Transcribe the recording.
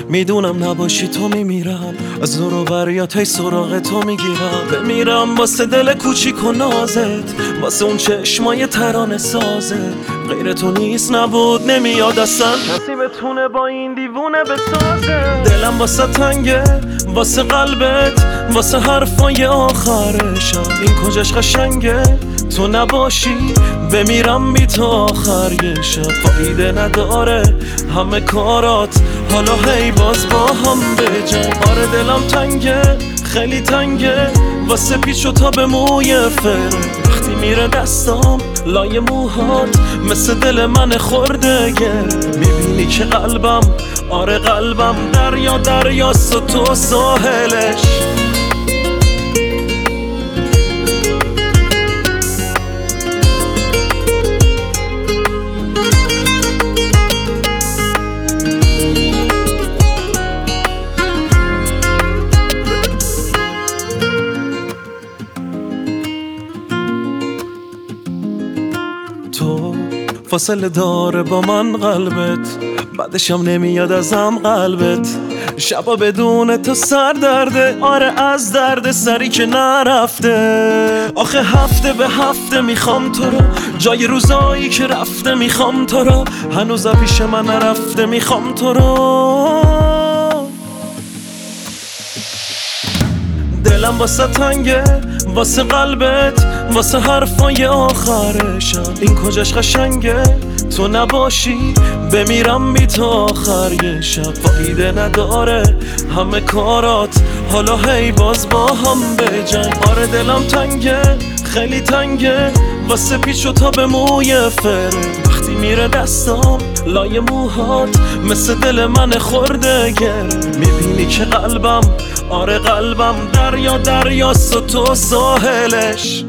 میدونم نباشی تو میمیرم، از زور و بریات سراغ تو میگیرم. بمیرم واسه دل کوچیک و نازت، واسه اون چشمای ترانه سازت. غیر تو نیست نبود نمیاد اصلا کسی بتونه با این دیوونه بسازه. دلم واسه تنگه، واسه قلبت، واسه حرفای آخرشم. این کجاش قشنگه تو نباشی، بمیرم بی تو آخر یه شب. فایده نداره همه کارات، حالا هی باز با هم بجنگ. آره دلم تنگه، خیلی تنگه، واسه پیچ و تاب موی فره. وقتی میره دستام لای موهات، مثل دل من خورده گر. میبینی که قلبم، آره قلبم دریا دریاست و تو ساحلش. تو فاصله داره با من قلبت، بعدشم نمیاد ازم قلبت. شبا بدون تو سر درده، آره از درد سری که نرفته. آخه هفته به هفته میخوام تو رو، جای روزایی که رفته میخوام تو رو. هنوز پیش من نرفته میخوام تو رو. دلم واسه تنگه، واسه قلبت، واسه حرفای آخرشم. این کجاش قشنگه تو نباشی، بمیرم بی تو آخر یه شب. فایده نداره همه کارات، حالا هی باز با هم بجنگ. آره دلم تنگه، خیلی تنگه، واسه پیچ و تاب موی فره. وقتی میره دستام لای موهات، مثل دل من خورده گر. میبینی که قلبم، آره قلبم دریا دریاست و تو ساحلش.